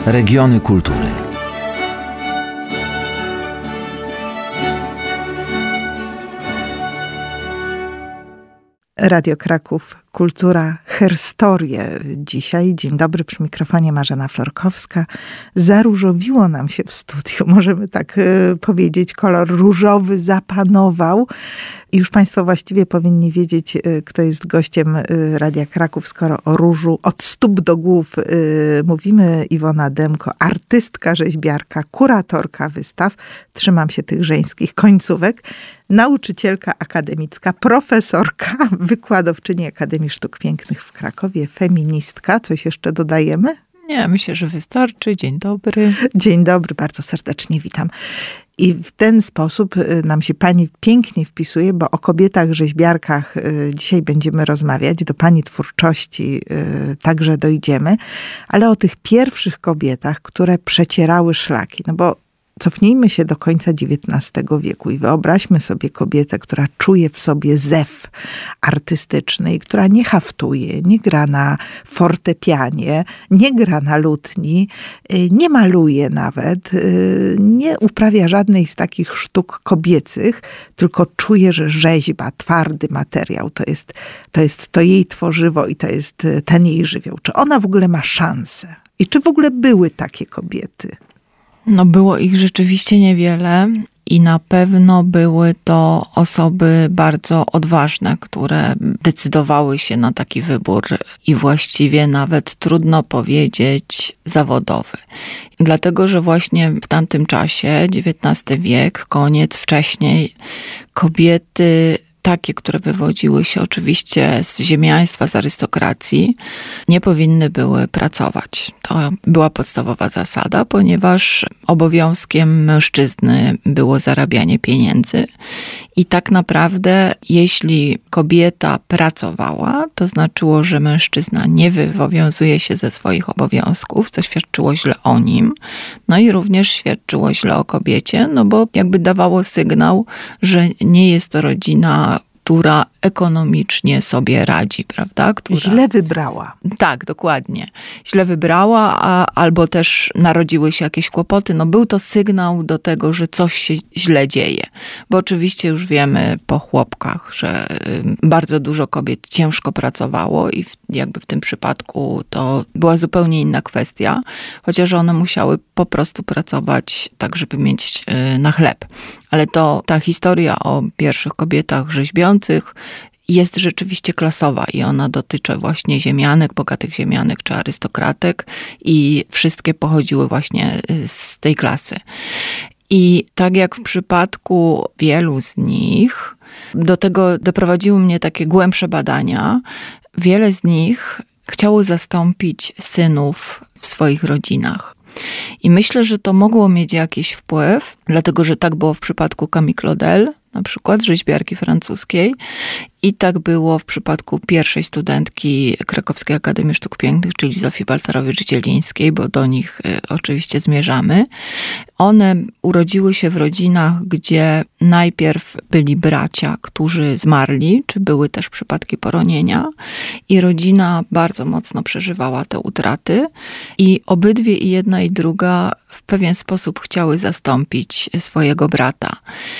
Regiony kultury. Radio Kraków, kultura, herstorie. Dzisiaj, dzień dobry, przy mikrofonie Marzena Florkowska. Zaróżowiło nam się w studiu, możemy tak powiedzieć, kolor różowy zapanował. I już Państwo właściwie powinni wiedzieć, kto jest gościem Radia Kraków, skoro o różu od stóp do głów mówimy. Iwona Demko, artystka, rzeźbiarka, kuratorka wystaw. Trzymam się tych żeńskich końcówek. Nauczycielka akademicka, profesorka, wykładowczyni Akademii Sztuk Pięknych w Krakowie, feministka. Coś jeszcze dodajemy? Nie, myślę, że wystarczy. Dzień dobry. Dzień dobry, bardzo serdecznie witam. I w ten sposób nam się pani pięknie wpisuje, bo o kobietach rzeźbiarkach dzisiaj będziemy rozmawiać, do pani twórczości także dojdziemy, ale o tych pierwszych kobietach, które przecierały szlaki. No bo cofnijmy się do końca XIX wieku i wyobraźmy sobie kobietę, która czuje w sobie zew artystyczny i która nie haftuje, nie gra na fortepianie, nie gra na lutni, nie maluje nawet, nie uprawia żadnej z takich sztuk kobiecych, tylko czuje, że rzeźba, twardy materiał to jest to jej tworzywo i to jest ten jej żywioł. Czy ona w ogóle ma szansę? I czy w ogóle były takie kobiety? No było ich rzeczywiście niewiele i na pewno były to osoby bardzo odważne, które decydowały się na taki wybór i właściwie nawet trudno powiedzieć zawodowy. Dlatego, że właśnie w tamtym czasie, XIX wiek, koniec, wcześniej, kobiety takie, które wywodziły się oczywiście z ziemiaństwa, z arystokracji, nie powinny były pracować. To była podstawowa zasada, ponieważ obowiązkiem mężczyzny było zarabianie pieniędzy. I tak naprawdę, jeśli kobieta pracowała, to znaczyło, że mężczyzna nie wywiązuje się ze swoich obowiązków, co świadczyło źle o nim. No i również świadczyło źle o kobiecie, no bo jakby dawało sygnał, że nie jest to rodzina, która ekonomicznie sobie radzi, prawda? Źle wybrała. Tak, dokładnie. Źle wybrała, albo też narodziły się jakieś kłopoty. No był to sygnał do tego, że coś się źle dzieje. Bo oczywiście już wiemy po chłopkach, że bardzo dużo kobiet ciężko pracowało i jakby w tym przypadku to była zupełnie inna kwestia. Chociaż one musiały po prostu pracować tak, żeby mieć na chleb. Ale to ta historia o pierwszych kobietach rzeźbiących jest rzeczywiście klasowa i ona dotyczy właśnie ziemianek, bogatych ziemianek czy arystokratek i wszystkie pochodziły właśnie z tej klasy. I tak jak w przypadku wielu z nich, do tego doprowadziły mnie takie głębsze badania. Wiele z nich chciało zastąpić synów w swoich rodzinach. I myślę, że to mogło mieć jakiś wpływ, dlatego że tak było w przypadku Camille Claudel, na przykład rzeźbiarki francuskiej. I tak było w przypadku pierwszej studentki Krakowskiej Akademii Sztuk Pięknych, czyli Zofii Balcerowicz-Dzielińskiej, bo do nich oczywiście zmierzamy. One urodziły się w rodzinach, gdzie najpierw byli bracia, którzy zmarli, czy były też przypadki poronienia. I rodzina bardzo mocno przeżywała te utraty. I obydwie, i jedna, i druga w pewien sposób chciały zastąpić swojego brata.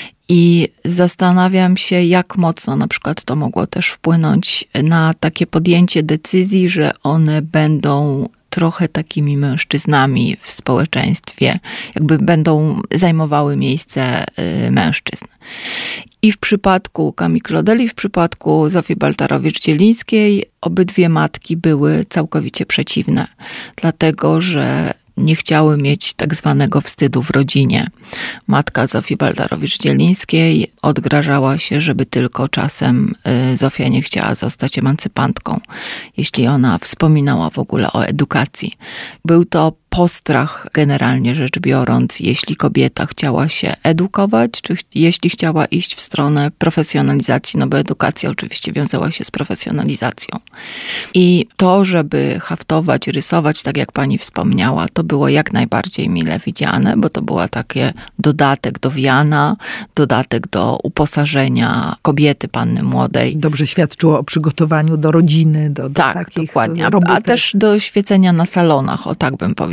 I zastanawiam się, jak mocno na przykład to mogło też wpłynąć na takie podjęcie decyzji, że one będą trochę takimi mężczyznami w społeczeństwie, jakby będą zajmowały miejsce mężczyzn. I w przypadku Camille Claudel i w przypadku Zofii Balcerowicz-Dzielińskiej obydwie matki były całkowicie przeciwne, dlatego że nie chciały mieć tak zwanego wstydu w rodzinie. Matka Zofii Balcerowicz-Dzielińskiej odgrażała się, żeby tylko czasem Zofia nie chciała zostać emancypantką, jeśli ona wspominała w ogóle o edukacji. Był to postrach, generalnie rzecz biorąc, jeśli kobieta chciała się edukować, czy jeśli chciała iść w stronę profesjonalizacji, no bo edukacja oczywiście wiązała się z profesjonalizacją. I to, żeby haftować, rysować, tak jak pani wspomniała, to było jak najbardziej mile widziane, bo to była takie dodatek do wiana, dodatek do uposażenia kobiety, panny młodej. Dobrze świadczyło o przygotowaniu do rodziny, do tak, takich dokładnie. robótek. A też do świecenia na salonach, o tak bym powiedziała.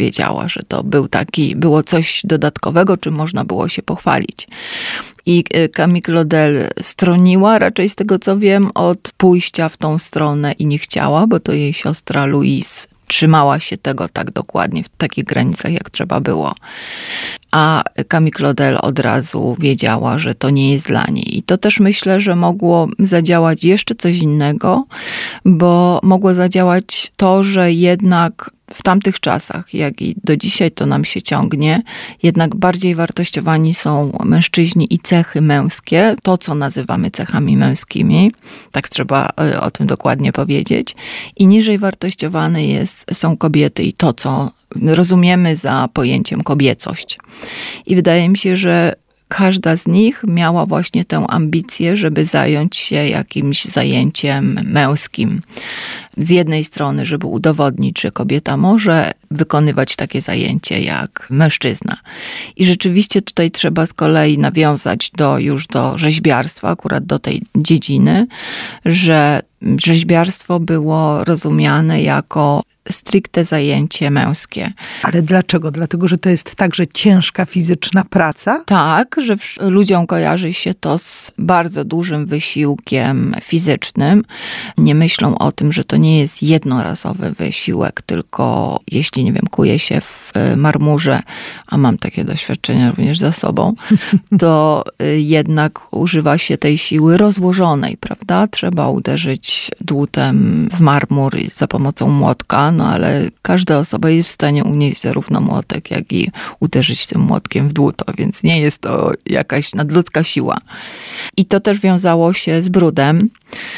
wiedziała, że to było coś dodatkowego, czym można było się pochwalić. I Camille Claudel stroniła raczej z tego, co wiem, od pójścia w tą stronę i nie chciała, bo to jej siostra Louise trzymała się tego tak dokładnie, w takich granicach, jak trzeba było. A Camille Claudel od razu wiedziała, że to nie jest dla niej. I to też myślę, że mogło zadziałać jeszcze coś innego, bo mogło zadziałać to, że jednak w tamtych czasach, jak i do dzisiaj to nam się ciągnie, jednak bardziej wartościowani są mężczyźni i cechy męskie, to co nazywamy cechami męskimi, tak trzeba o tym dokładnie powiedzieć, i niżej wartościowane są kobiety i to, co rozumiemy za pojęciem kobiecość. I wydaje mi się, że każda z nich miała właśnie tę ambicję, żeby zająć się jakimś zajęciem męskim. Z jednej strony, żeby udowodnić, że kobieta może wykonywać takie zajęcie jak mężczyzna. I rzeczywiście tutaj trzeba z kolei nawiązać już do rzeźbiarstwa, akurat do tej dziedziny, że rzeźbiarstwo było rozumiane jako stricte zajęcie męskie. Ale dlaczego? Dlatego, że to jest także ciężka fizyczna praca? Tak, że ludziom kojarzy się to z bardzo dużym wysiłkiem fizycznym. Nie myślą o tym, że to nie jest jednorazowy wysiłek, tylko jeśli, nie wiem, kuje się w marmurze, a mam takie doświadczenia również za sobą, to jednak używa się tej siły rozłożonej, prawda? Trzeba uderzyć dłutem w marmur za pomocą młotka, no ale każda osoba jest w stanie unieść zarówno młotek, jak i uderzyć tym młotkiem w dłuto, więc nie jest to jakaś nadludzka siła. I to też wiązało się z brudem,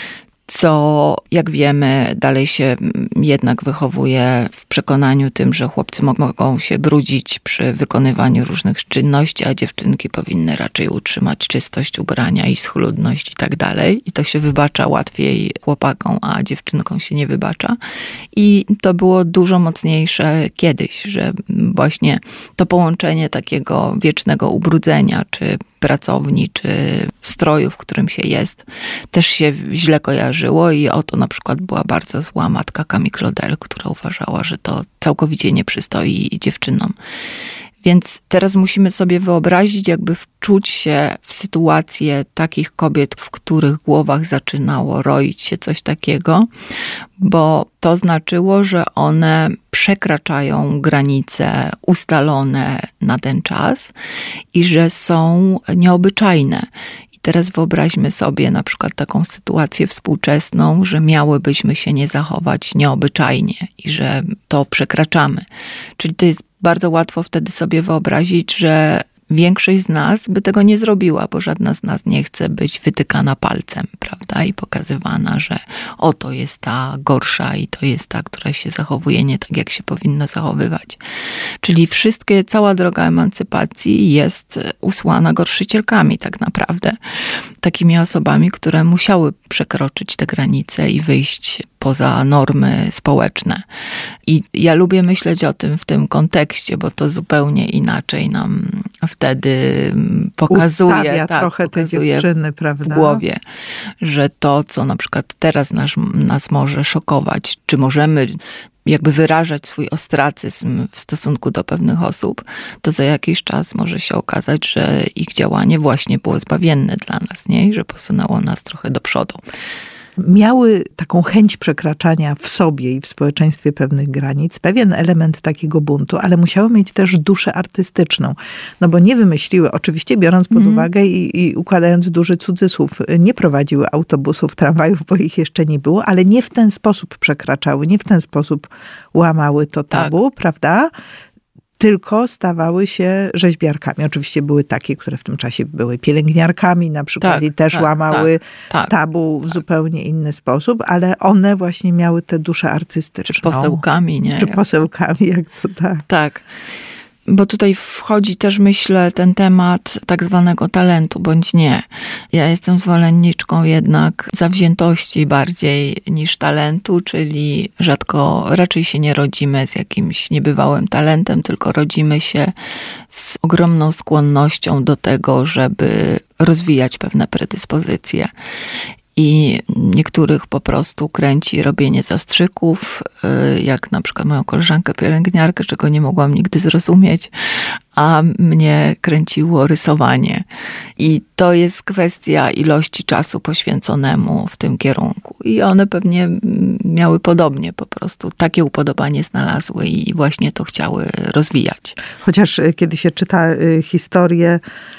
co, jak wiemy, dalej się jednak wychowuje w przekonaniu tym, że chłopcy mogą się brudzić przy wykonywaniu różnych czynności, a dziewczynki powinny raczej utrzymać czystość ubrania i schludność i tak dalej. I to się wybacza łatwiej chłopakom, a dziewczynkom się nie wybacza. I to było dużo mocniejsze kiedyś, że właśnie to połączenie takiego wiecznego ubrudzenia, czy pracowni, czy stroju, w którym się jest, też się źle kojarzyło i o to na przykład była bardzo zła matka Camille Claudel, która uważała, że to całkowicie nie przystoi dziewczynom. Więc teraz musimy sobie wyobrazić, jakby wczuć się w sytuację takich kobiet, w których głowach zaczynało roić się coś takiego, bo to znaczyło, że one przekraczają granice ustalone na ten czas i że są nieobyczajne. Teraz wyobraźmy sobie na przykład taką sytuację współczesną, że miałybyśmy się nie zachować nieobyczajnie i że to przekraczamy. Czyli to jest bardzo łatwo wtedy sobie wyobrazić, że większość z nas by tego nie zrobiła, bo żadna z nas nie chce być wytykana palcem, prawda? I pokazywana, że oto jest ta gorsza i to jest ta, która się zachowuje nie tak, jak się powinno zachowywać. Czyli cała droga emancypacji jest usłana gorszycielkami tak naprawdę. Takimi osobami, które musiały przekroczyć te granice i wyjść poza normy społeczne. I ja lubię myśleć o tym w tym kontekście, bo to zupełnie inaczej nam wtedy pokazuje, trochę te dziewczyny, prawda? W głowie, że to, co na przykład teraz nas może szokować, czy możemy jakby wyrażać swój ostracyzm w stosunku do pewnych osób, to za jakiś czas może się okazać, że ich działanie właśnie było zbawienne dla nas, nie? I że posunęło nas trochę do przodu. Miały taką chęć przekraczania w sobie i w społeczeństwie pewnych granic, pewien element takiego buntu, ale musiały mieć też duszę artystyczną. No bo nie wymyśliły, oczywiście biorąc pod uwagę i układając duży cudzysłów, nie prowadziły autobusów, tramwajów, bo ich jeszcze nie było, ale nie w ten sposób przekraczały, nie w ten sposób łamały to tabu, prawda? Tylko stawały się rzeźbiarkami. Oczywiście były takie, które w tym czasie były pielęgniarkami na przykład i też łamały tabu w zupełnie inny sposób, ale one właśnie miały tę duszę artystyczną. Czy posełkami, nie? Czy posełkami, jak to tak. Tak. Bo tutaj wchodzi też, myślę, ten temat tak zwanego talentu, bądź nie. Ja jestem zwolenniczką jednak zawziętości bardziej niż talentu, czyli raczej się nie rodzimy z jakimś niebywałym talentem, tylko rodzimy się z ogromną skłonnością do tego, żeby rozwijać pewne predyspozycje. i niektórych po prostu kręci robienie zastrzyków, jak na przykład moją koleżankę pielęgniarkę, czego nie mogłam nigdy zrozumieć, a mnie kręciło rysowanie. I to jest kwestia ilości czasu poświęconemu w tym kierunku. I one pewnie miały podobnie, po prostu takie upodobanie znalazły i właśnie to chciały rozwijać. Chociaż kiedy się czyta historię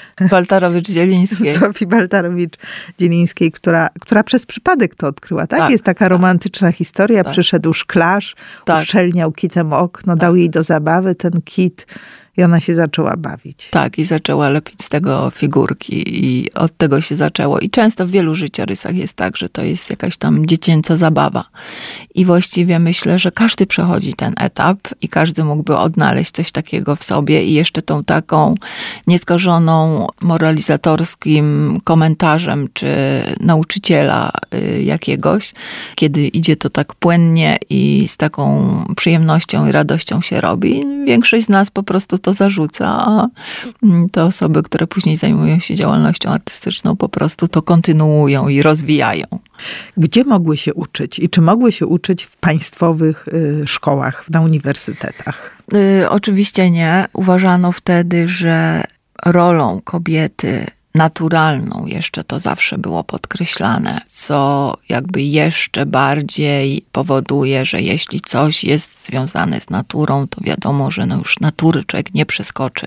Baltarowicz-Dzielińskiej. Zofii Baltarowicz-Dzielińskiej, która przez przypadek to odkryła, tak? Jest taka romantyczna historia. Przyszedł szklarz, uszczelniał kitem okno, dał jej do zabawy ten kit i ona się zaczęła bawić. Tak, i zaczęła lepić z tego figurki i od tego się zaczęło. I często w wielu życiorysach jest tak, że to jest jakaś tam dziecięca zabawa. I właściwie myślę, że każdy przechodzi ten etap i każdy mógłby odnaleźć coś takiego w sobie i jeszcze tą taką nieskażoną moralizatorskim komentarzem czy nauczyciela jakiegoś, kiedy idzie to tak płynnie i z taką przyjemnością i radością się robi. Większość z nas po prostu to zarzuca, a te osoby, które później zajmują się działalnością artystyczną, po prostu to kontynuują i rozwijają. Gdzie mogły się uczyć i czy mogły się uczyć w państwowych szkołach, na uniwersytetach? Oczywiście nie. Uważano wtedy, że rolą kobiety naturalną jeszcze to zawsze było podkreślane, co jakby jeszcze bardziej powoduje, że jeśli coś jest związane z naturą, to wiadomo, że już natury człowiek nie przeskoczy.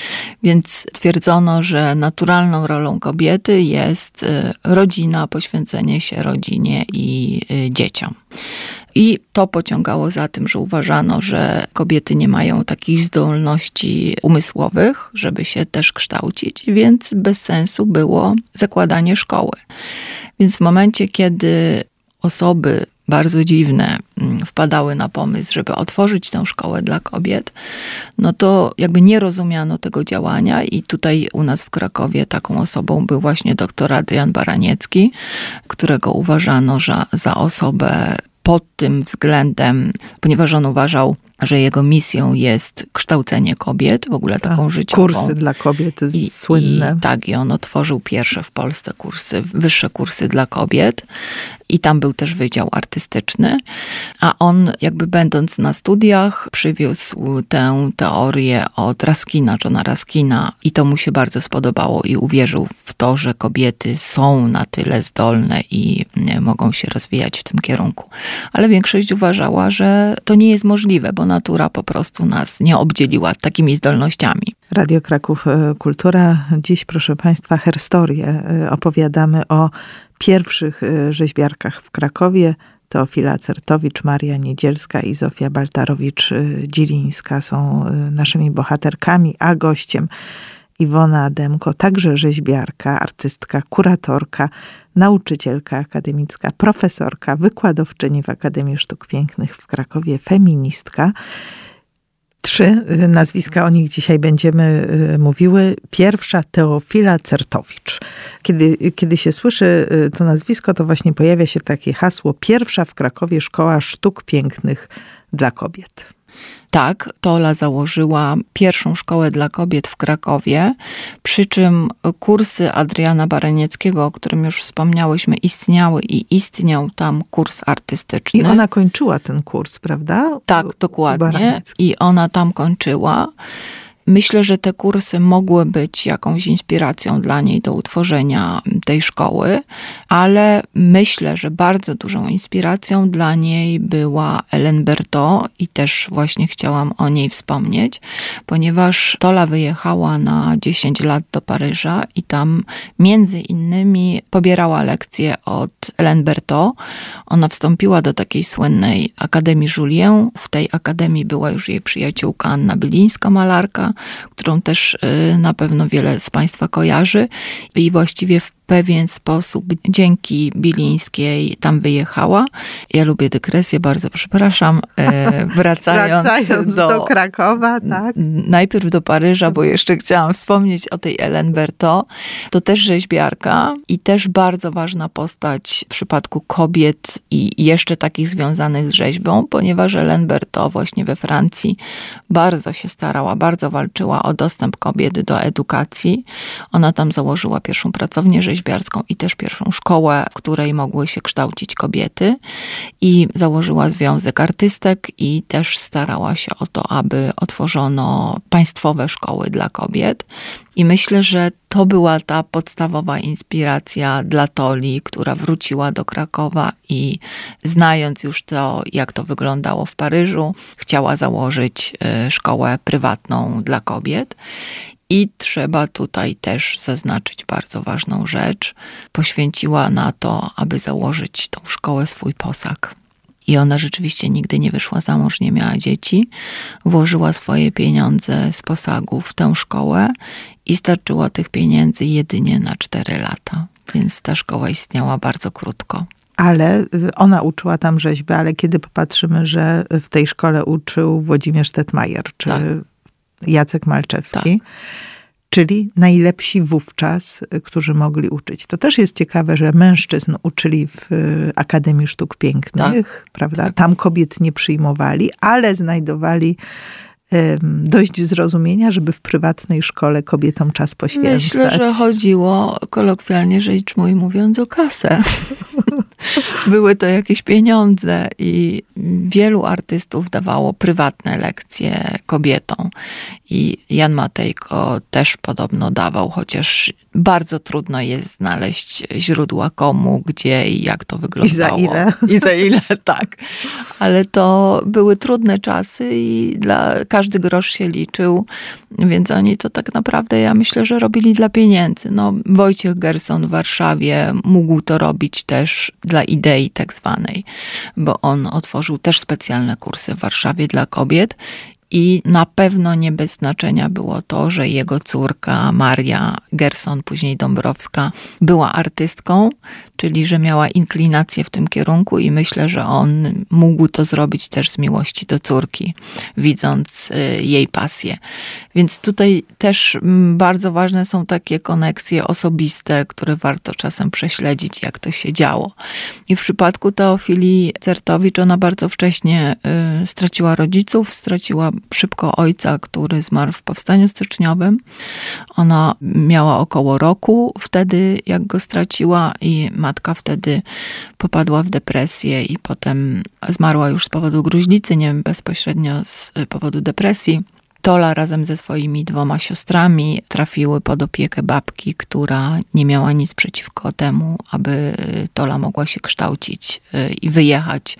Więc twierdzono, że naturalną rolą kobiety jest rodzina, poświęcenie się rodzinie i dzieciom. I to pociągało za tym, że uważano, że kobiety nie mają takich zdolności umysłowych, żeby się też kształcić, więc bez sensu było zakładanie szkoły. Więc w momencie, kiedy osoby bardzo dziwne wpadały na pomysł, żeby otworzyć tę szkołę dla kobiet, no to jakby nie rozumiano tego działania i tutaj u nas w Krakowie taką osobą był właśnie dr Adrian Baraniecki, którego uważano za osobę pod tym względem, ponieważ on uważał, że jego misją jest kształcenie kobiet, w ogóle taką życiową. Kursy dla kobiet słynne. I on otworzył pierwsze w Polsce wyższe kursy dla kobiet. I tam był też wydział artystyczny, a on jakby będąc na studiach przywiózł tę teorię od Johna Ruskina i to mu się bardzo spodobało i uwierzył w to, że kobiety są na tyle zdolne i mogą się rozwijać w tym kierunku. Ale większość uważała, że to nie jest możliwe, bo natura po prostu nas nie obdzieliła takimi zdolnościami. Radio Kraków Kultura. Dziś, proszę Państwa, herstorię. Opowiadamy o pierwszych rzeźbiarkach w Krakowie. Teofila Certowicz, Maria Niedzielska i Zofia Baltarowicz-Dzielińska są naszymi bohaterkami, a gościem Iwona Ademko, także rzeźbiarka, artystka, kuratorka, nauczycielka akademicka, profesorka, wykładowczyni w Akademii Sztuk Pięknych w Krakowie, feministka. 3 nazwiska, o nich dzisiaj będziemy mówiły. Pierwsza Teofila Certowicz. Kiedy się słyszy to nazwisko, to właśnie pojawia się takie hasło: pierwsza w Krakowie szkoła sztuk pięknych dla kobiet. Tak, Tola założyła pierwszą szkołę dla kobiet w Krakowie, przy czym kursy Adriana Baranieckiego, o którym już wspomniałyśmy, istniały i istniał tam kurs artystyczny. I ona kończyła ten kurs, prawda? Tak, dokładnie. I ona tam kończyła. Myślę, że te kursy mogły być jakąś inspiracją dla niej do utworzenia tej szkoły, ale myślę, że bardzo dużą inspiracją dla niej była Hélène Berthoud i też właśnie chciałam o niej wspomnieć, ponieważ Tola wyjechała na 10 lat do Paryża i tam między innymi pobierała lekcje od Hélène Berthoud. Ona wstąpiła do takiej słynnej Akademii Julian. W tej akademii była już jej przyjaciółka Anna Bilińska, malarka, którą też na pewno wiele z Państwa kojarzy i właściwie w pewien sposób dzięki Bilińskiej tam wyjechała. Ja lubię dygresję, bardzo przepraszam. Wracając do Krakowa, tak? Najpierw do Paryża, bo jeszcze chciałam wspomnieć o tej Hélène Berthoud. To też rzeźbiarka i też bardzo ważna postać w przypadku kobiet i jeszcze takich związanych z rzeźbą, ponieważ Hélène Berthoud właśnie we Francji bardzo się starała, bardzo walczyła o dostęp kobiet do edukacji. Ona tam założyła pierwszą pracownię rzeźbiarską, rzeźbiarską i też pierwszą szkołę, w której mogły się kształcić kobiety. I założyła Związek Artystek i też starała się o to, aby otworzono państwowe szkoły dla kobiet. I myślę, że to była ta podstawowa inspiracja dla Toli, która wróciła do Krakowa i znając już to, jak to wyglądało w Paryżu, chciała założyć szkołę prywatną dla kobiet. I trzeba tutaj też zaznaczyć bardzo ważną rzecz. Poświęciła na to, aby założyć tą szkołę, swój posag. I ona rzeczywiście nigdy nie wyszła za mąż, nie miała dzieci. Włożyła swoje pieniądze z posagu w tę szkołę i starczyło tych pieniędzy jedynie na 4 lata. Więc ta szkoła istniała bardzo krótko. Ale ona uczyła tam rzeźby, ale kiedy popatrzymy, że w tej szkole uczył Włodzimierz Tetmajer, czy tak. Jacek Malczewski, tak. Czyli najlepsi wówczas, którzy mogli uczyć. To też jest ciekawe, że mężczyzn uczyli w Akademii Sztuk Pięknych, tak. Prawda? Tak. Tam kobiet nie przyjmowali, ale znajdowali dość zrozumienia, żeby w prywatnej szkole kobietom czas poświęcać. Myślę, że chodziło, kolokwialnie rzecz mówiąc, o kasę. Były to jakieś pieniądze i wielu artystów dawało prywatne lekcje kobietom. I Jan Matejko też podobno dawał, chociaż bardzo trudno jest znaleźć źródła komu, gdzie i jak to wyglądało. I za ile, tak. Ale to były trudne czasy i każdy grosz się liczył, więc oni to tak naprawdę, ja myślę, że robili dla pieniędzy. No, Wojciech Gerson w Warszawie mógł to robić też dla idei tak zwanej, bo on otworzył też specjalne kursy w Warszawie dla kobiet. I na pewno nie bez znaczenia było to, że jego córka Maria Gerson, później Dąbrowska, była artystką, czyli że miała inklinację w tym kierunku i myślę, że on mógł to zrobić też z miłości do córki, widząc jej pasję. Więc tutaj też bardzo ważne są takie koneksje osobiste, które warto czasem prześledzić, jak to się działo. I w przypadku Teofilii Certowicz, ona bardzo wcześnie straciła rodziców, straciła szybko ojca, który zmarł w powstaniu styczniowym. Ona miała około roku wtedy, jak go straciła i matka wtedy popadła w depresję i potem zmarła już z powodu gruźlicy, nie bezpośrednio z powodu depresji. Tola razem ze swoimi 2 siostrami trafiły pod opiekę babki, która nie miała nic przeciwko temu, aby Tola mogła się kształcić i wyjechać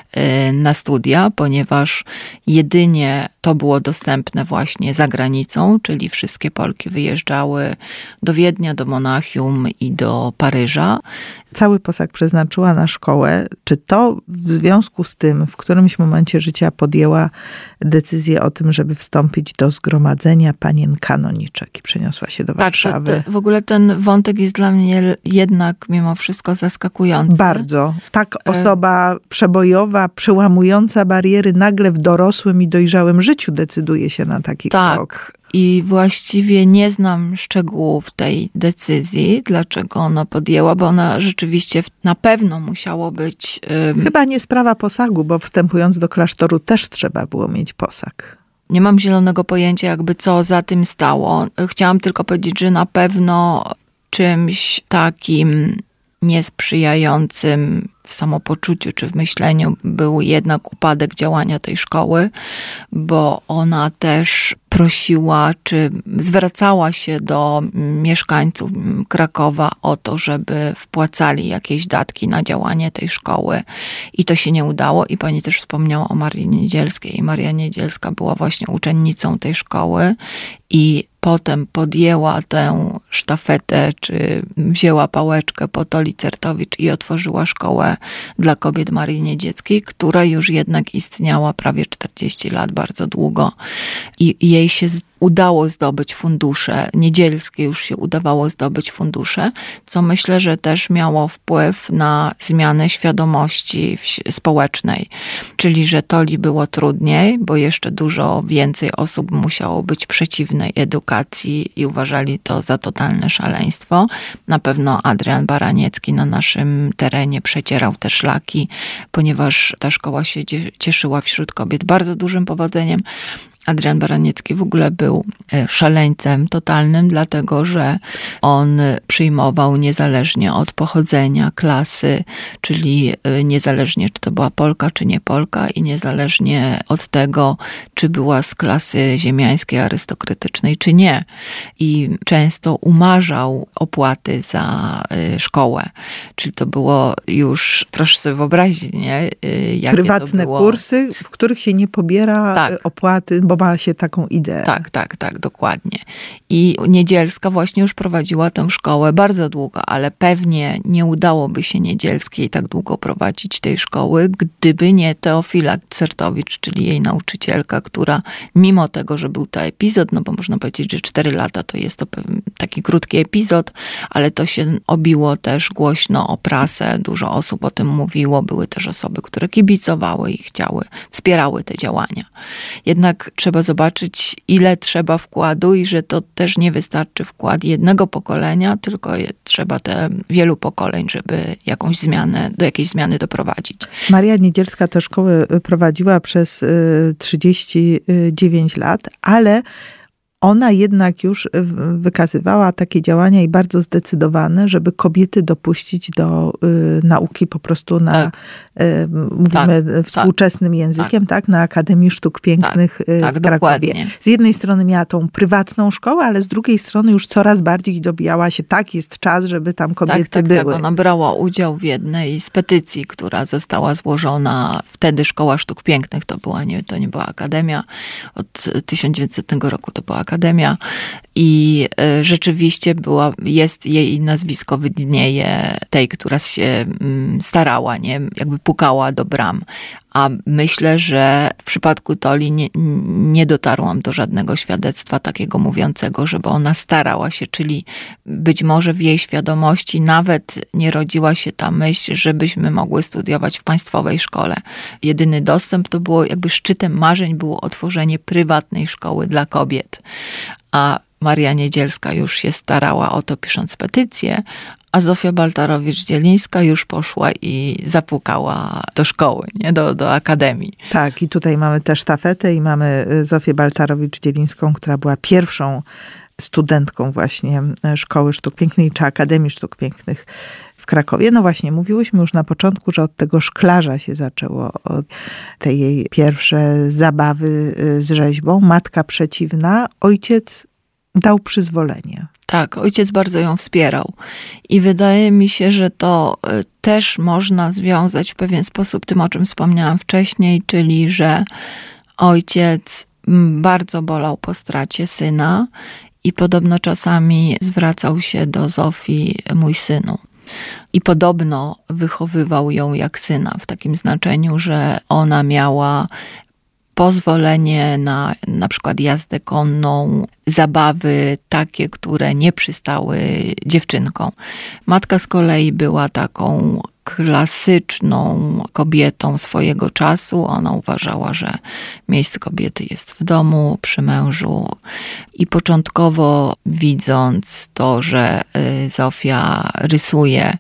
na studia, ponieważ jedynie to było dostępne właśnie za granicą, czyli wszystkie Polki wyjeżdżały do Wiednia, do Monachium i do Paryża. Cały posag przeznaczyła na szkołę. Czy to w związku z tym w którymś momencie życia podjęła decyzję o tym, żeby wstąpić do Zgromadzenia Panien Kanoniczek i przeniosła się do Warszawy? W ogóle ten wątek jest dla mnie jednak mimo wszystko zaskakujący. Bardzo. Tak osoba przebojowa, przełamująca bariery, nagle w dorosłym i dojrzałym życiu decyduje się na taki krok. I właściwie nie znam szczegółów tej decyzji, dlaczego ona podjęła, bo ona rzeczywiście na pewno musiało być... Chyba nie sprawa posagu, bo wstępując do klasztoru też trzeba było mieć posag. Nie mam zielonego pojęcia jakby co za tym stało. Chciałam tylko powiedzieć, że na pewno czymś takim niesprzyjającym w samopoczuciu czy w myśleniu był jednak upadek działania tej szkoły, bo ona też prosiła, czy zwracała się do mieszkańców Krakowa o to, żeby wpłacali jakieś datki na działanie tej szkoły. I to się nie udało. I pani też wspomniała o Marii Niedzielskiej. I Maria Niedzielska była właśnie uczennicą tej szkoły i potem podjęła tę sztafetę, czy wzięła pałeczkę po Toli Certowicz i otworzyła szkołę dla kobiet Marii Niedzielskiej, która już jednak istniała prawie 40 lat, bardzo długo. I jej się udało zdobyć fundusze, Niedzielskie już się udawało zdobyć fundusze, co myślę, że też miało wpływ na zmianę świadomości społecznej. Czyli, że Toli było trudniej, bo jeszcze dużo więcej osób musiało być przeciwnej edukacji i uważali to za totalne szaleństwo. Na pewno Adrian Baraniecki na naszym terenie przecierał te szlaki, ponieważ ta szkoła się cieszyła wśród kobiet bardzo dużym powodzeniem. Adrian Baraniecki w ogóle był szaleńcem totalnym, dlatego że on przyjmował niezależnie od pochodzenia, klasy, czyli niezależnie czy to była Polka, czy nie Polka i niezależnie od tego, czy była z klasy ziemiańskiej, arystokratycznej, czy nie. I często umarzał opłaty za szkołę. Czyli to było już, proszę sobie wyobrazić, nie? Jakie prywatne to było. Kursy, w których się nie pobiera opłaty, bo ma się taką ideę. Tak, dokładnie. I Niedzielska właśnie już prowadziła tę szkołę bardzo długo, ale pewnie nie udałoby się Niedzielskiej tak długo prowadzić tej szkoły, gdyby nie Teofila Certowicz, czyli jej nauczycielka, która mimo tego, że był to epizod, no bo można powiedzieć, że 4 lata to jest to taki krótki epizod, ale to się obiło też głośno o prasę, dużo osób o tym mówiło, były też osoby, które kibicowały i wspierały te działania. Jednak trzeba zobaczyć, ile trzeba wkładu i że to też nie wystarczy wkład jednego pokolenia, tylko trzeba wielu pokoleń, żeby do jakiejś zmiany doprowadzić. Maria Niedzielska tę szkołę prowadziła przez 39 lat, ale ona jednak już wykazywała takie działania i bardzo zdecydowane, żeby kobiety dopuścić do nauki po prostu mówimy współczesnym językiem, na Akademii Sztuk Pięknych w Krakowie. Dokładnie. Z jednej strony miała tą prywatną szkołę, ale z drugiej strony już coraz bardziej dobijała się, jest czas, żeby tam kobiety były. Tak, ona brała udział w jednej z petycji, która została złożona wtedy Szkoła Sztuk Pięknych, to nie była Akademia, od 1900 roku to była Akademia i rzeczywiście jest jej nazwisko widnieje tej, która się starała, jakby pukała do bram. A myślę, że w przypadku Toli nie dotarłam do żadnego świadectwa takiego mówiącego, żeby ona starała się, czyli być może w jej świadomości nawet nie rodziła się ta myśl, żebyśmy mogły studiować w państwowej szkole. Jedyny dostęp to było jakby szczytem marzeń było otworzenie prywatnej szkoły dla kobiet. A Maria Niedzielska już się starała o to, pisząc petycję, a Zofia Baltarowicz-Dzielińska już poszła i zapukała do szkoły, do akademii. Tak, i tutaj mamy tę sztafetę i mamy Zofię Baltarowicz-Dzielińską, która była pierwszą studentką właśnie Szkoły Sztuk Pięknych czy Akademii Sztuk Pięknych w Krakowie. No właśnie, mówiłyśmy już na początku, że od tego szklarza się zaczęło, od tej jej pierwsze zabawy z rzeźbą. Matka przeciwna, ojciec dał przyzwolenie. Tak, ojciec bardzo ją wspierał. I wydaje mi się, że to też można związać w pewien sposób tym, o czym wspomniałam wcześniej, czyli że ojciec bardzo bolał po stracie syna i podobno czasami zwracał się do Zofii, mój synu. I podobno wychowywał ją jak syna, w takim znaczeniu, że ona miała pozwolenie na przykład jazdę konną, zabawy takie, które nie przystały dziewczynkom. Matka z kolei była taką klasyczną kobietą swojego czasu. Ona uważała, że miejsce kobiety jest w domu, przy mężu. I początkowo widząc to, że Zofia rysuje,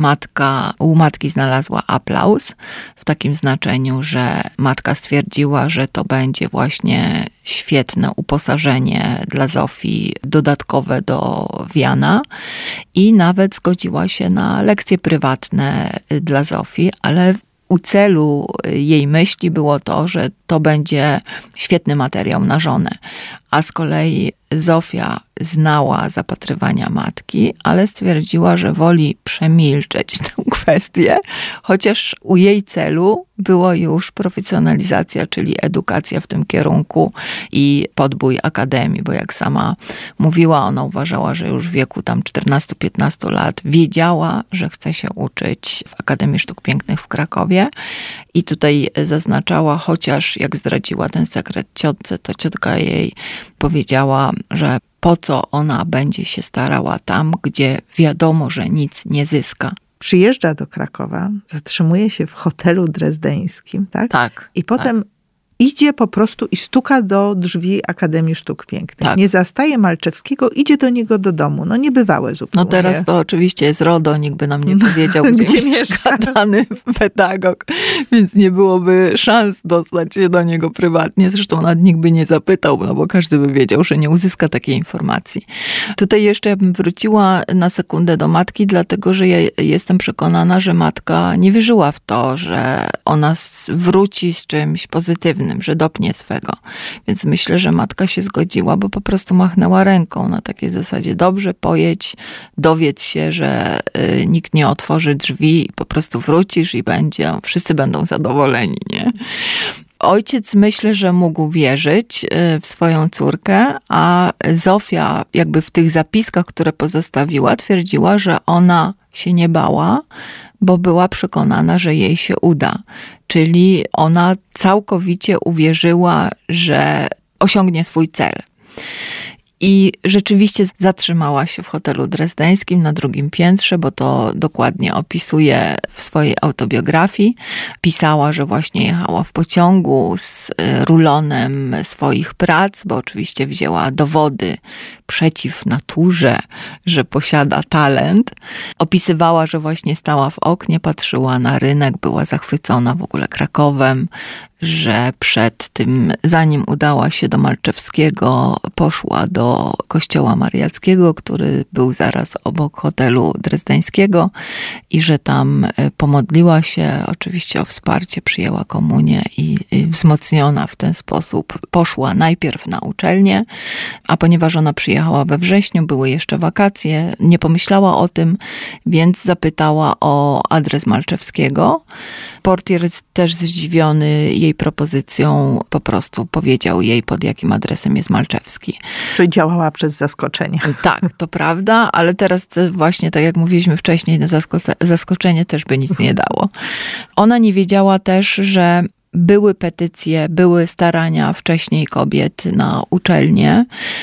u matki znalazła aplauz w takim znaczeniu, że matka stwierdziła, że to będzie właśnie świetne uposażenie dla Zofii, dodatkowe do wiana i nawet zgodziła się na lekcje prywatne dla Zofii, ale u celu jej myśli było to, że to będzie świetny materiał na żonę. A z kolei Zofia znała zapatrywania matki, ale stwierdziła, że woli przemilczeć tę kwestię, chociaż u jej celu było już profesjonalizacja, czyli edukacja w tym kierunku i podbój akademii, bo jak sama mówiła, ona uważała, że już w wieku tam 14-15 lat wiedziała, że chce się uczyć w Akademii Sztuk Pięknych w Krakowie i tutaj zaznaczała, chociaż jak zdradziła ten sekret ciotce, to ciotka jej powiedziała, że po co ona będzie się starała tam, gdzie wiadomo, że nic nie zyska. Przyjeżdża do Krakowa, zatrzymuje się w hotelu drezdeńskim, tak? Tak. I potem idzie po prostu i stuka do drzwi Akademii Sztuk Pięknych. Tak. Nie zastaje Malczewskiego, idzie do niego do domu. No niebywałe zupełnie. No teraz to oczywiście jest RODO, nikt by nam nie powiedział, gdzie mieszka dany pedagog, więc nie byłoby szans dostać się do niego prywatnie. Zresztą nawet nikt by nie zapytał, no bo każdy by wiedział, że nie uzyska takiej informacji. Tutaj jeszcze bym wróciła na sekundę do matki, dlatego że ja jestem przekonana, że matka nie wierzyła w to, że ona wróci z czymś pozytywnym, że dopnie swego. Więc myślę, że matka się zgodziła, bo po prostu machnęła ręką na takiej zasadzie: dobrze, pojedź, dowiedz się, że nikt nie otworzy drzwi i po prostu wrócisz i wszyscy będą zadowoleni, nie? Ojciec, myślę, że mógł wierzyć w swoją córkę, a Zofia jakby w tych zapiskach, które pozostawiła, twierdziła, że ona się nie bała, bo była przekonana, że jej się uda. Czyli ona całkowicie uwierzyła, że osiągnie swój cel. I rzeczywiście zatrzymała się w hotelu drezdeńskim na 2. piętrze, bo to dokładnie opisuje w swojej autobiografii. Pisała, że właśnie jechała w pociągu z rulonem swoich prac, bo oczywiście wzięła dowody przeciw naturze, że posiada talent. Opisywała, że właśnie stała w oknie, patrzyła na rynek, była zachwycona w ogóle Krakowem, że przed tym, zanim udała się do Malczewskiego, poszła do kościoła mariackiego, który był zaraz obok hotelu drezdeńskiego i że tam pomodliła się, oczywiście o wsparcie, przyjęła komunię i wzmocniona w ten sposób poszła najpierw na uczelnię, a ponieważ ona przyjechała we wrześniu, były jeszcze wakacje, nie pomyślała o tym, więc zapytała o adres Malczewskiego. Portier też zdziwiony jej propozycją po prostu powiedział jej, pod jakim adresem jest Malczewski. Czyli działała przez zaskoczenie. Tak, to prawda, ale teraz właśnie, tak jak mówiliśmy wcześniej, zaskoczenie też by nic nie dało. Ona nie wiedziała też, że były petycje, były starania wcześniej kobiet na uczelnię.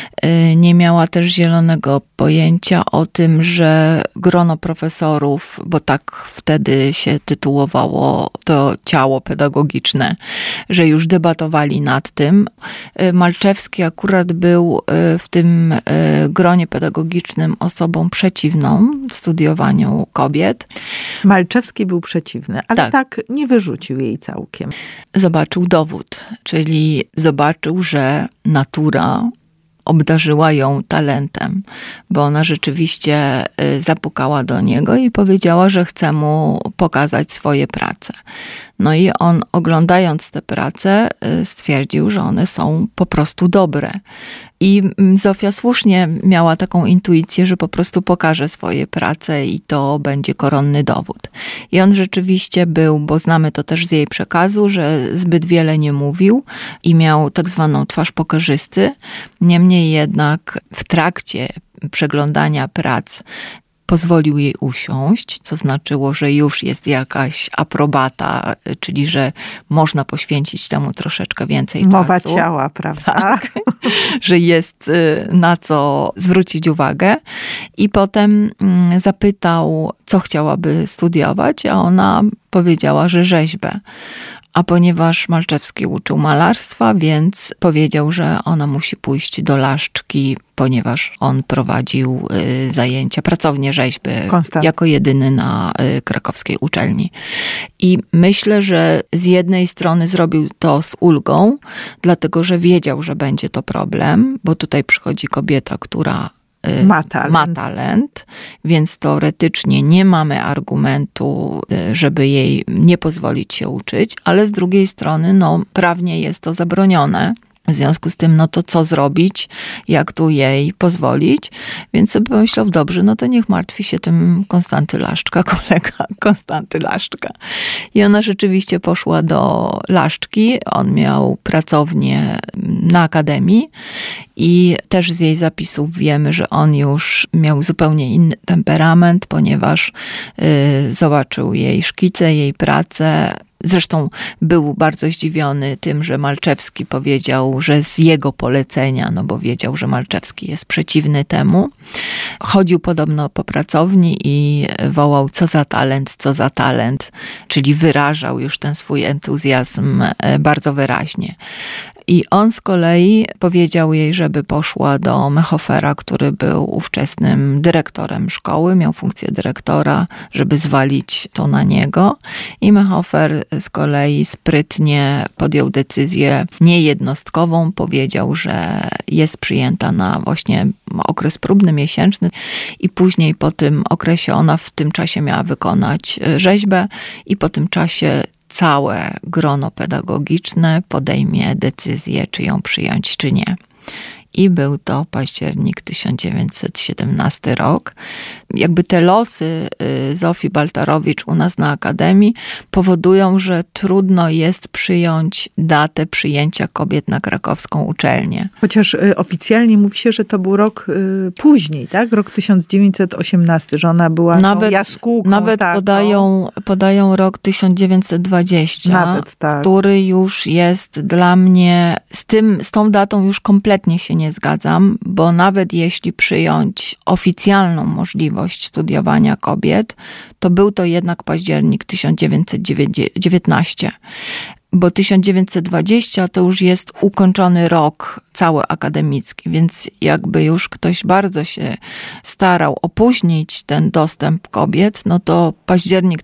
Nie miała też zielonego pojęcia o tym, że grono profesorów, bo tak wtedy się tytułowało to ciało pedagogiczne, że już debatowali nad tym. Malczewski akurat był w tym gronie pedagogicznym osobą przeciwną studiowaniu kobiet. Malczewski był przeciwny, ale tak nie wyrzucił jej całkiem. Zobaczył dowód, czyli zobaczył, że natura obdarzyła ją talentem, bo ona rzeczywiście zapukała do niego i powiedziała, że chce mu pokazać swoje prace. No i on, oglądając te prace, stwierdził, że one są po prostu dobre. I Zofia słusznie miała taką intuicję, że po prostu pokaże swoje prace i to będzie koronny dowód. I on rzeczywiście był, bo znamy to też z jej przekazu, że zbyt wiele nie mówił i miał tak zwaną twarz pokerzysty. Niemniej jednak w trakcie przeglądania prac pozwolił jej usiąść, co znaczyło, że już jest jakaś aprobata, czyli że można poświęcić temu troszeczkę więcej czasu. Mowa ciała, prawda? Tak, że jest na co zwrócić uwagę. I potem zapytał, co chciałaby studiować, a ona powiedziała, że rzeźbę. A ponieważ Malczewski uczył malarstwa, więc powiedział, że ona musi pójść do Laszczki, ponieważ on prowadził zajęcia, pracownię rzeźby jako jedyny na krakowskiej uczelni. I myślę, że z jednej strony zrobił to z ulgą, dlatego że wiedział, że będzie to problem, bo tutaj przychodzi kobieta, która ma talent, więc teoretycznie nie mamy argumentu, żeby jej nie pozwolić się uczyć, ale z drugiej strony prawnie jest to zabronione. W związku z tym, to co zrobić, jak tu jej pozwolić? Więc sobie pomyślał, dobrze, to niech martwi się tym Konstanty Laszczka, kolega Konstanty Laszczka. I ona rzeczywiście poszła do Laszczki. On miał pracownię na akademii i też z jej zapisów wiemy, że on już miał zupełnie inny temperament, ponieważ zobaczył jej szkice, jej pracę, Zresztą był bardzo zdziwiony tym, że Malczewski powiedział, że z jego polecenia, no bo wiedział, że Malczewski jest przeciwny temu. Chodził podobno po pracowni i wołał: co za talent, czyli wyrażał już ten swój entuzjazm bardzo wyraźnie. I on z kolei powiedział jej, żeby poszła do Mehofera, który był ówczesnym dyrektorem szkoły, miał funkcję dyrektora, żeby zwalić to na niego. I Mehofer z kolei sprytnie podjął decyzję niejednostkową, powiedział, że jest przyjęta na właśnie okres próbny, miesięczny i później po tym okresie ona w tym czasie miała wykonać rzeźbę i po tym czasie całe grono pedagogiczne podejmie decyzję, czy ją przyjąć, czy nie. I był to październik 1917 rok. Jakby te losy Zofii Baltarowicz u nas na Akademii powodują, że trudno jest przyjąć datę przyjęcia kobiet na krakowską uczelnię. Chociaż oficjalnie mówi się, że to był rok później, tak? Rok 1918, że ona była jaskółką. Nawet podają rok 1920, nawet, tak. Który już jest dla mnie, z tą datą już kompletnie się nie zgadzam, bo nawet jeśli przyjąć oficjalną możliwość studiowania kobiet, to był to jednak październik 1919. Bo 1920 to już jest ukończony rok cały akademicki, więc jakby już ktoś bardzo się starał opóźnić ten dostęp kobiet, no to październik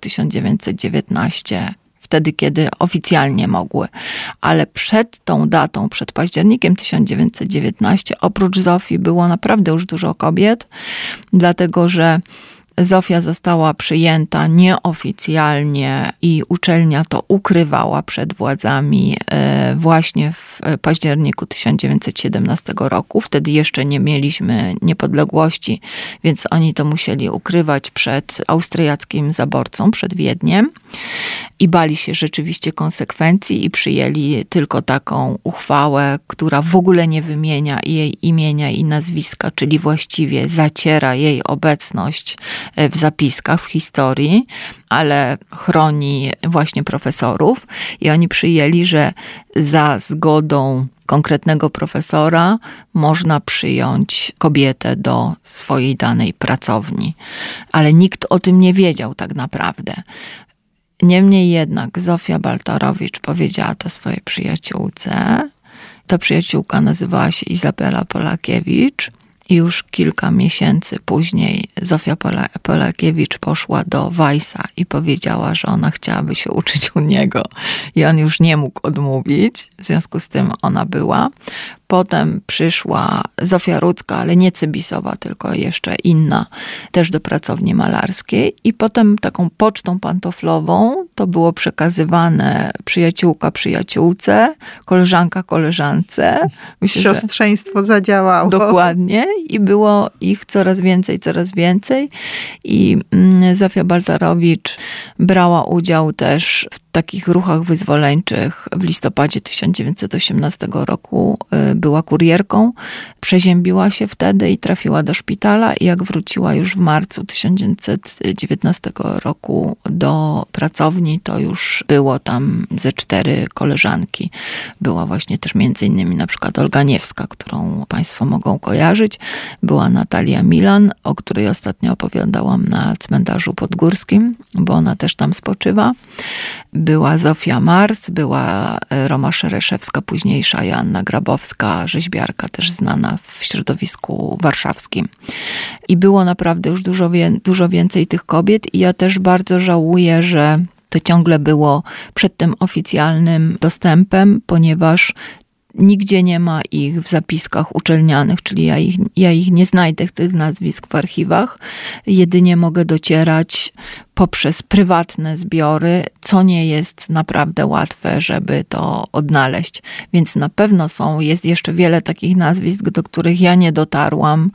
1919, wtedy, kiedy oficjalnie mogły. Ale przed tą datą, przed październikiem 1919, oprócz Zofii było naprawdę już dużo kobiet, dlatego że Zofia została przyjęta nieoficjalnie i uczelnia to ukrywała przed władzami właśnie w październiku 1917 roku. Wtedy jeszcze nie mieliśmy niepodległości, więc oni to musieli ukrywać przed austriackim zaborcą, przed Wiedniem. I bali się rzeczywiście konsekwencji i przyjęli tylko taką uchwałę, która w ogóle nie wymienia jej imienia i nazwiska, czyli właściwie zaciera jej obecność w zapiskach, w historii, ale chroni właśnie profesorów. I oni przyjęli, że za zgodą konkretnego profesora można przyjąć kobietę do swojej danej pracowni. Ale nikt o tym nie wiedział tak naprawdę. Niemniej jednak Zofia Baltarowicz powiedziała to swojej przyjaciółce. Ta przyjaciółka nazywała się Izabela Polakiewicz i już kilka miesięcy później Zofia Polakiewicz poszła do Weissa i powiedziała, że ona chciałaby się uczyć u niego i on już nie mógł odmówić, w związku z tym ona była. Potem przyszła Zofia Rudzka, ale nie Cybisowa, tylko jeszcze inna, też do pracowni malarskiej. I potem taką pocztą pantoflową to było przekazywane przyjaciółka przyjaciółce, koleżanka koleżance. Myślę, siostrzeństwo zadziałało. Dokładnie. I było ich coraz więcej. I Zofia Baltarowicz brała udział też w takich ruchach wyzwoleńczych w listopadzie 1918 roku. Była kurierką, przeziębiła się wtedy i trafiła do szpitala i jak wróciła już w marcu 1919 roku do pracowni, to już było tam ze 4 koleżanki. Była właśnie też między innymi na przykład Olga Niewska, którą państwo mogą kojarzyć. Była Natalia Milan, o której ostatnio opowiadałam na cmentarzu podgórskim, bo ona też tam spoczywa. Była Zofia Mars, była Roma Szereszewska, późniejsza Joanna Grabowska, rzeźbiarka też znana w środowisku warszawskim. I było naprawdę już dużo więcej tych kobiet i ja też bardzo żałuję, że to ciągle było przed tym oficjalnym dostępem, ponieważ nigdzie nie ma ich w zapiskach uczelnianych, czyli ja ich nie znajdę, tych nazwisk w archiwach. Jedynie mogę docierać poprzez prywatne zbiory, co nie jest naprawdę łatwe, żeby to odnaleźć. Więc na pewno jest jeszcze wiele takich nazwisk, do których ja nie dotarłam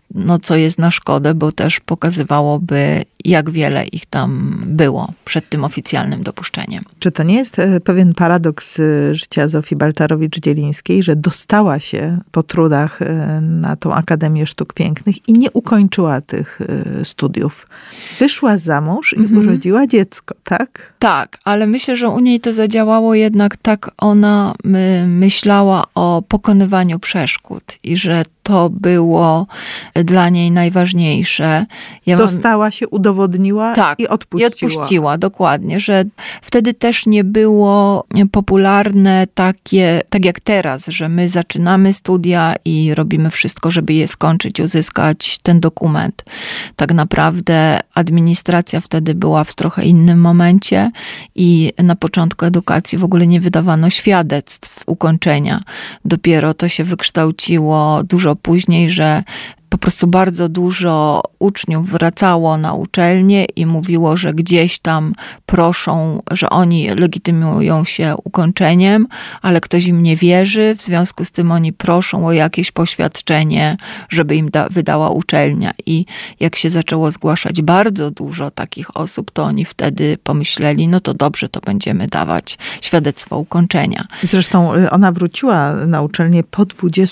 co jest na szkodę, bo też pokazywałoby, jak wiele ich tam było przed tym oficjalnym dopuszczeniem. Czy to nie jest pewien paradoks życia Zofii Baltarowicz-Dzielińskiej, że dostała się po trudach na tą Akademię Sztuk Pięknych i nie ukończyła tych studiów? Wyszła za mąż i urodziła dziecko, tak? Tak, ale myślę, że u niej to zadziałało jednak tak, ona myślała o pokonywaniu przeszkód i że to było dla niej najważniejsze. Dostała się, udowodniła i odpuściła. I odpuściła, dokładnie, że wtedy też nie było popularne takie, tak jak teraz, że my zaczynamy studia i robimy wszystko, żeby je skończyć, uzyskać ten dokument. Tak naprawdę administracja wtedy była w trochę innym momencie i na początku edukacji w ogóle nie wydawano świadectw ukończenia. Dopiero to się wykształciło dużo później, że po prostu bardzo dużo uczniów wracało na uczelnię i mówiło, że gdzieś tam proszą, że oni legitymują się ukończeniem, ale ktoś im nie wierzy, w związku z tym oni proszą o jakieś poświadczenie, żeby im wydała uczelnia. I jak się zaczęło zgłaszać bardzo dużo takich osób, to oni wtedy pomyśleli, no to dobrze, to będziemy dawać świadectwo ukończenia. Zresztą ona wróciła na uczelnię po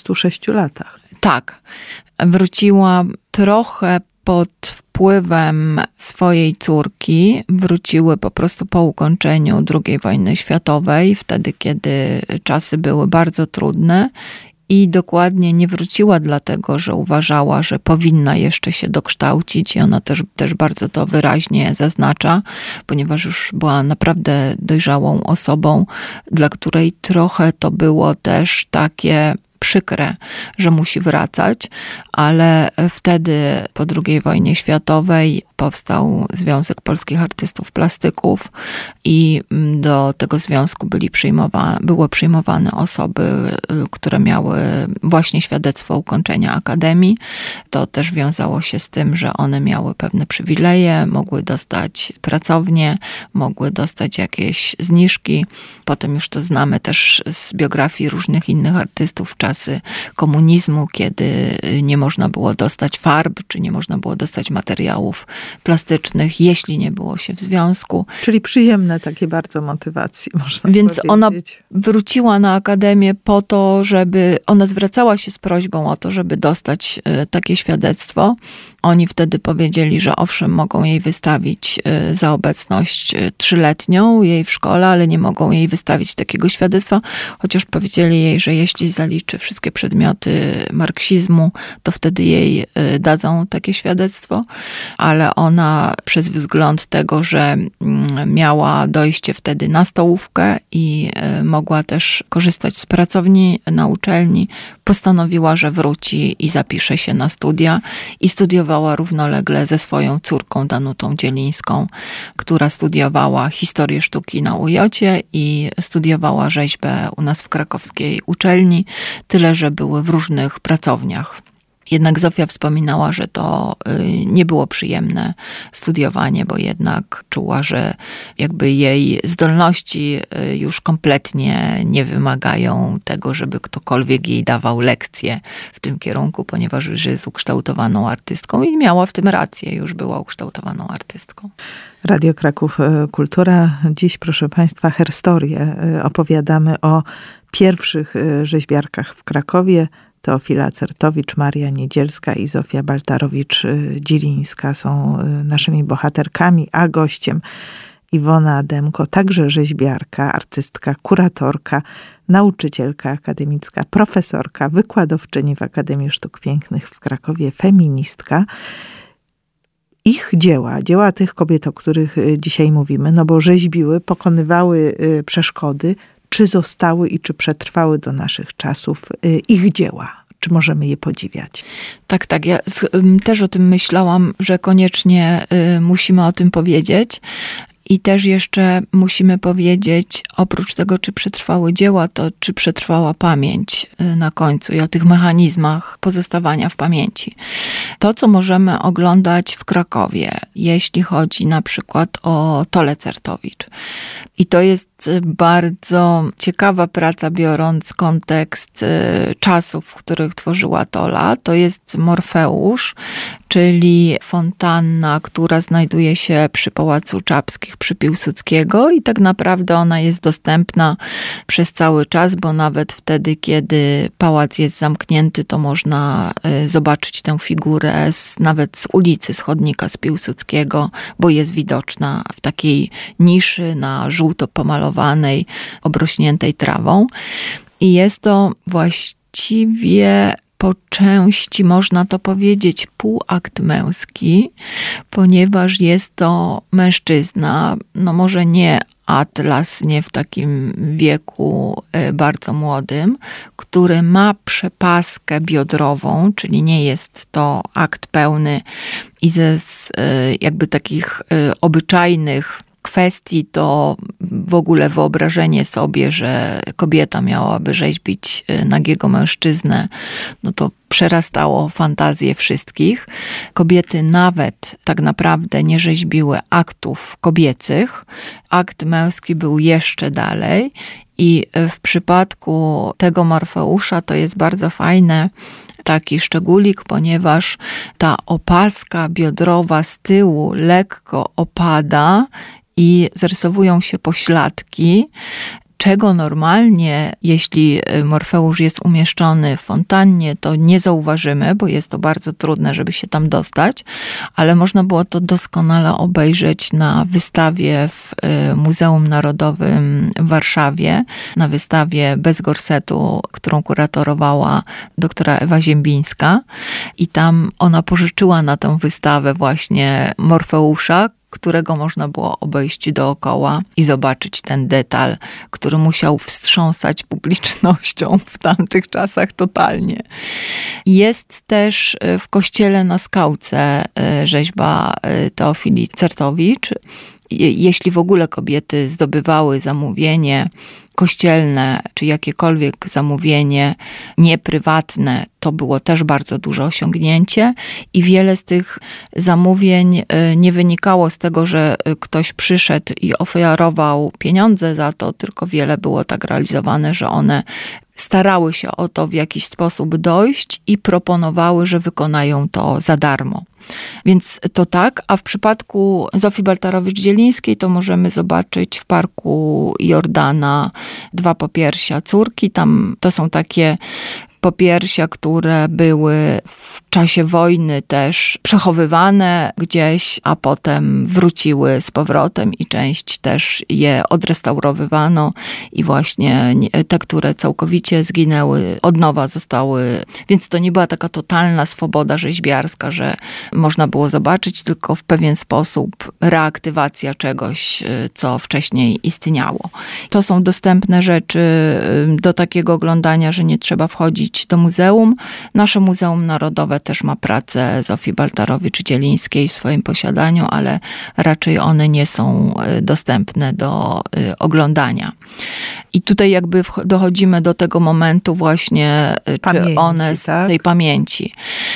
26 latach. Tak. Wróciła trochę pod wpływem swojej córki. Wróciły po prostu po ukończeniu II wojny światowej, wtedy kiedy czasy były bardzo trudne. I dokładnie nie wróciła dlatego, że uważała, że powinna jeszcze się dokształcić i ona też bardzo to wyraźnie zaznacza, ponieważ już była naprawdę dojrzałą osobą, dla której trochę to było też takie przykre, że musi wracać, ale wtedy po II wojnie światowej powstał Związek Polskich Artystów Plastyków i do tego związku były przyjmowane osoby, które miały właśnie świadectwo ukończenia akademii. To też wiązało się z tym, że one miały pewne przywileje, mogły dostać pracownię, mogły dostać jakieś zniżki. Potem już to znamy też z biografii różnych innych artystów w czasy komunizmu, kiedy nie można było dostać farb, czy nie można było dostać materiałów plastycznych, jeśli nie było się w związku. Czyli przyjemne takie bardzo motywacje, można Więc powiedzieć. ona wróciła na akademię po to, ona zwracała się z prośbą o to, żeby dostać takie świadectwo. Oni wtedy powiedzieli, że owszem, mogą jej wystawić za obecność 3-letnią jej w szkole, ale nie mogą jej wystawić takiego świadectwa, chociaż powiedzieli jej, że jeśli zaliczy wszystkie przedmioty marksizmu, to wtedy jej dadzą takie świadectwo, ale ona przez wzgląd tego, że miała dojście wtedy na stołówkę i mogła też korzystać z pracowni na uczelni, postanowiła, że wróci i zapisze się na studia i studiowała równolegle ze swoją córką Danutą Dzielińską, która studiowała historię sztuki na UJ-cie i studiowała rzeźbę u nas w krakowskiej uczelni, tyle że były w różnych pracowniach. Jednak Zofia wspominała, że to nie było przyjemne studiowanie, bo jednak czuła, że jakby jej zdolności już kompletnie nie wymagają tego, żeby ktokolwiek jej dawał lekcje w tym kierunku, ponieważ już jest ukształtowaną artystką i miała w tym rację, już była ukształtowaną artystką. Radio Kraków Kultura. Dziś, proszę Państwa, herstorię. Opowiadamy o pierwszych rzeźbiarkach w Krakowie. Teofila Certowicz, Maria Niedzielska i Zofia Baltarowicz-Dzielińska są naszymi bohaterkami, a gościem Iwona Ademko, także rzeźbiarka, artystka, kuratorka, nauczycielka akademicka, profesorka, wykładowczyni w Akademii Sztuk Pięknych w Krakowie, feministka. Ich dzieła tych kobiet, o których dzisiaj mówimy, no bo rzeźbiły, pokonywały przeszkody, czy zostały i czy przetrwały do naszych czasów ich dzieła? Czy możemy je podziwiać? Tak. Ja też o tym myślałam, że koniecznie musimy o tym powiedzieć. I też jeszcze musimy powiedzieć, oprócz tego, czy przetrwały dzieła, to czy przetrwała pamięć na końcu i o tych mechanizmach pozostawania w pamięci. To, co możemy oglądać w Krakowie, jeśli chodzi na przykład o Tolę Certowicz. I to jest jest bardzo ciekawa praca, biorąc kontekst czasów, w których tworzyła Tola. To jest Morfeusz, czyli fontanna, która znajduje się przy Pałacu Czapskich, przy Piłsudskiego i tak naprawdę ona jest dostępna przez cały czas, bo nawet wtedy, kiedy pałac jest zamknięty, to można zobaczyć tę figurę nawet z ulicy, z chodnika z Piłsudskiego, bo jest widoczna w takiej niszy na żółto pomalowanej, obrośniętej trawą. I jest to właściwie po części, można to powiedzieć, półakt męski, ponieważ jest to mężczyzna, no może nie Atlas, nie w takim wieku bardzo młodym, który ma przepaskę biodrową, czyli nie jest to akt pełny i ze jakby takich obyczajnych kwestii to w ogóle wyobrażenie sobie, że kobieta miałaby rzeźbić nagiego mężczyznę, no to przerastało fantazję wszystkich. Kobiety nawet tak naprawdę nie rzeźbiły aktów kobiecych. Akt męski był jeszcze dalej i w przypadku tego Morfeusza to jest bardzo fajne, taki szczególik, ponieważ ta opaska biodrowa z tyłu lekko opada i zarysowują się pośladki, czego normalnie, jeśli Morfeusz jest umieszczony w fontannie, to nie zauważymy, bo jest to bardzo trudne, żeby się tam dostać, ale można było to doskonale obejrzeć na wystawie w Muzeum Narodowym w Warszawie, na wystawie Bez gorsetu, którą kuratorowała doktora Ewa Ziembińska i tam ona pożyczyła na tę wystawę właśnie Morfeusza, którego można było obejść dookoła i zobaczyć ten detal, który musiał wstrząsać publicznością w tamtych czasach totalnie. Jest też w kościele na Skałce rzeźba Teofilii Certowicz. Jeśli w ogóle kobiety zdobywały zamówienie kościelne, czy jakiekolwiek zamówienie nieprywatne, to było też bardzo duże osiągnięcie i wiele z tych zamówień nie wynikało z tego, że ktoś przyszedł i ofiarował pieniądze za to, tylko wiele było tak realizowane, że one starały się o to w jakiś sposób dojść i proponowały, że wykonają to za darmo. Więc to tak, a w przypadku Zofii Baltarowicz-Dzielińskiej to możemy zobaczyć w Parku Jordana 2 popiersia córki. Tam to są takie popiersia, które były w czasie wojny też przechowywane gdzieś, a potem wróciły z powrotem i część też je odrestaurowywano i właśnie te, które całkowicie zginęły, od nowa zostały, więc to nie była taka totalna swoboda rzeźbiarska, że można było zobaczyć, tylko w pewien sposób reaktywacja czegoś, co wcześniej istniało. To są dostępne rzeczy do takiego oglądania, że nie trzeba wchodzić do muzeum. Nasze Muzeum Narodowe też ma pracę Zofii Baltarowicz-Dzielińskiej w swoim posiadaniu, ale raczej one nie są dostępne do oglądania. I tutaj jakby dochodzimy do tego momentu właśnie, pamięci, czy one z tej pamięci.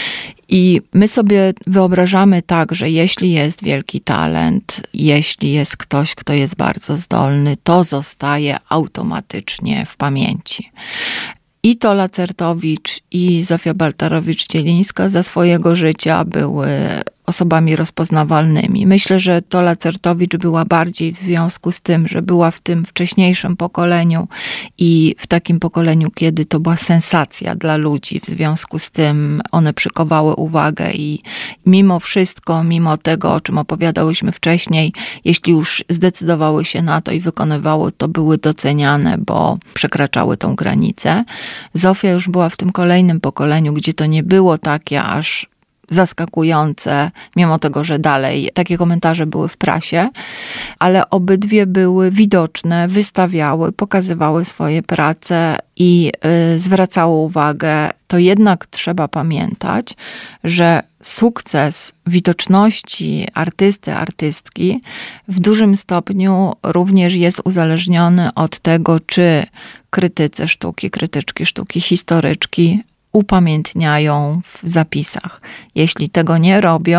I my sobie wyobrażamy tak, że jeśli jest wielki talent, jeśli jest ktoś, kto jest bardzo zdolny, to zostaje automatycznie w pamięci. I Tola Certowicz, i Zofia Baltarowicz-Dzielińska za swojego życia były osobami rozpoznawalnymi. Myślę, że Tola Certowicz była bardziej w związku z tym, że była w tym wcześniejszym pokoleniu i w takim pokoleniu, kiedy to była sensacja dla ludzi. W związku z tym one przykowały uwagę i mimo wszystko, mimo tego, o czym opowiadałyśmy wcześniej, jeśli już zdecydowały się na to i wykonywały, to były doceniane, bo przekraczały tą granicę. Zofia już była w tym kolejnym pokoleniu, gdzie to nie było takie aż zaskakujące, mimo tego, że dalej takie komentarze były w prasie, ale obydwie były widoczne, wystawiały, pokazywały swoje prace i zwracały uwagę. To jednak trzeba pamiętać, że sukces widoczności artysty, artystki w dużym stopniu również jest uzależniony od tego, czy krytycy sztuki, krytyczki sztuki, historyczki upamiętniają w zapisach. Jeśli tego nie robią,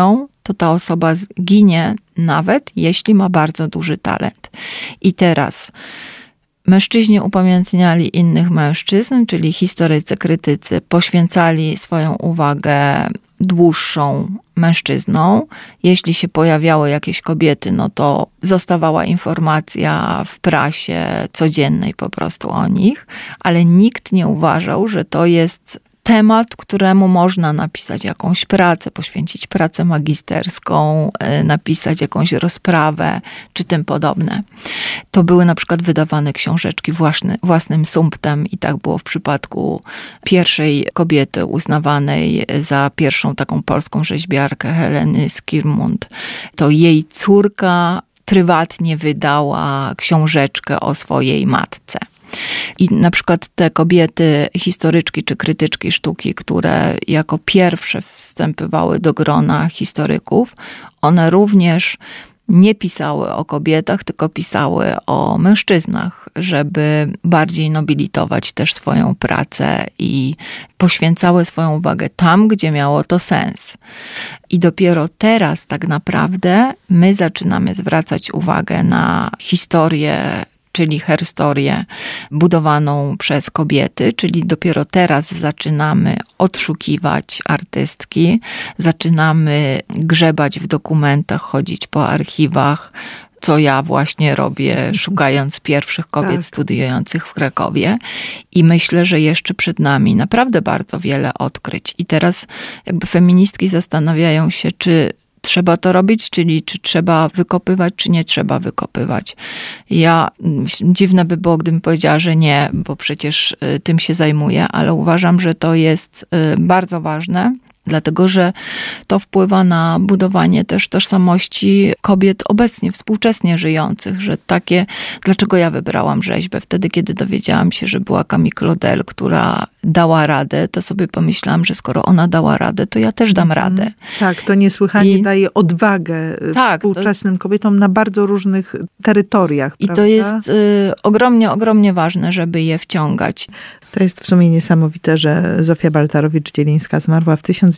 to ta osoba ginie, nawet jeśli ma bardzo duży talent. I teraz mężczyźni upamiętniali innych mężczyzn, czyli historycy, krytycy poświęcali swoją uwagę dłuższą mężczyznom. Jeśli się pojawiały jakieś kobiety, no to zostawała informacja w prasie codziennej po prostu o nich, ale nikt nie uważał, że to jest temat, któremu można napisać jakąś pracę, poświęcić pracę magisterską, napisać jakąś rozprawę, czy tym podobne. To były na przykład wydawane książeczki własnym sumptem i tak było w przypadku pierwszej kobiety uznawanej za pierwszą taką polską rzeźbiarkę, Heleny Skirmund. To jej córka prywatnie wydała książeczkę o swojej matce. I na przykład te kobiety, historyczki czy krytyczki sztuki, które jako pierwsze wstępowały do grona historyków, one również nie pisały o kobietach, tylko pisały o mężczyznach, żeby bardziej nobilitować też swoją pracę i poświęcały swoją uwagę tam, gdzie miało to sens. I dopiero teraz tak naprawdę my zaczynamy zwracać uwagę na historię, czyli herstorię budowaną przez kobiety, czyli dopiero teraz zaczynamy odszukiwać artystki, zaczynamy grzebać w dokumentach, chodzić po archiwach, co ja właśnie robię, szukając pierwszych kobiet studiujących w Krakowie. I myślę, że jeszcze przed nami naprawdę bardzo wiele odkryć. I teraz jakby feministki zastanawiają się, czy trzeba to robić, czyli czy trzeba wykopywać, czy nie trzeba wykopywać. Dziwne by było, gdybym powiedziała, że nie, bo przecież tym się zajmuję, ale uważam, że to jest bardzo ważne, dlatego że to wpływa na budowanie też tożsamości kobiet obecnie, współczesnie żyjących, że dlaczego ja wybrałam rzeźbę? Wtedy, kiedy dowiedziałam się, że była Camille Claudel, która dała radę, to sobie pomyślałam, że skoro ona dała radę, to ja też dam radę. Tak, to niesłychanie daje odwagę współczesnym kobietom na bardzo różnych terytoriach. I prawda? to jest ogromnie, ogromnie ważne, żeby je wciągać. To jest w sumie niesamowite, że Zofia Baltarowicz-Dzielińska zmarła w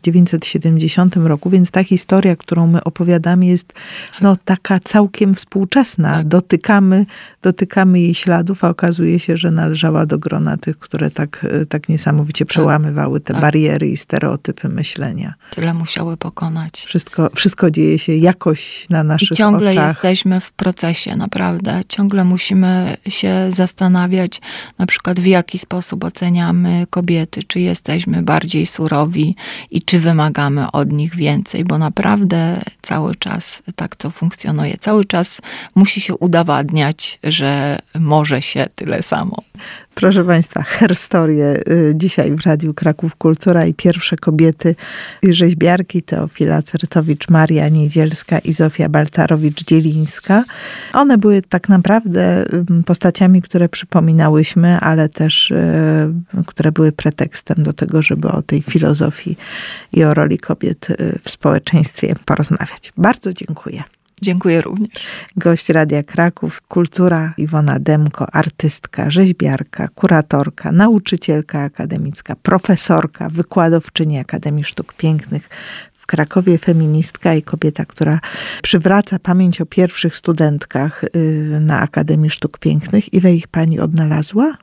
1970 roku, więc ta historia, którą my opowiadamy, jest taka całkiem współczesna. Tak. Dotykamy jej śladów, a okazuje się, że należała do grona tych, które tak niesamowicie przełamywały te bariery i stereotypy myślenia. Tyle musiały pokonać. Wszystko dzieje się jakoś na naszych oczach. I ciągle jesteśmy w procesie, naprawdę. Ciągle musimy się zastanawiać, na przykład w jaki sposób oceniamy kobiety, czy jesteśmy bardziej surowi i czy wymagamy od nich więcej, bo naprawdę cały czas tak to funkcjonuje. Cały czas musi się udowadniać, że może się tyle samo. Proszę Państwa, herstorię dzisiaj w Radiu Kraków Kultura i pierwsze kobiety rzeźbiarki Teofila Certowicz, Maria Niedzielska i Zofia Baltarowicz-Dzielińska. One były tak naprawdę postaciami, które przypominałyśmy, ale też które były pretekstem do tego, żeby o tej filozofii i o roli kobiet w społeczeństwie porozmawiać. Bardzo dziękuję. Dziękuję również. Gość Radia Kraków Kultura Iwona Demko, artystka, rzeźbiarka, kuratorka, nauczycielka akademicka, profesorka, wykładowczyni Akademii Sztuk Pięknych w Krakowie, feministka i kobieta, która przywraca pamięć o pierwszych studentkach na Akademii Sztuk Pięknych. Ile ich pani odnalazła?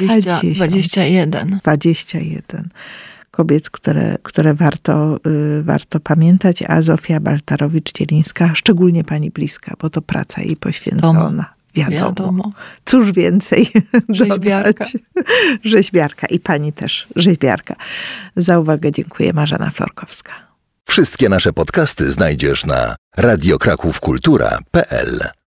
21. 21. Kobiet, które warto pamiętać, a Zofia Baltarowicz-Dzielińska szczególnie pani bliska, bo to praca jej poświęcona. Wiadomo. Cóż więcej Rzeźbiarka. dodać. Rzeźbiarka i pani też rzeźbiarka. Za uwagę dziękuję. Marzena Florkowska. Wszystkie nasze podcasty znajdziesz na radiokrakówkultura.pl.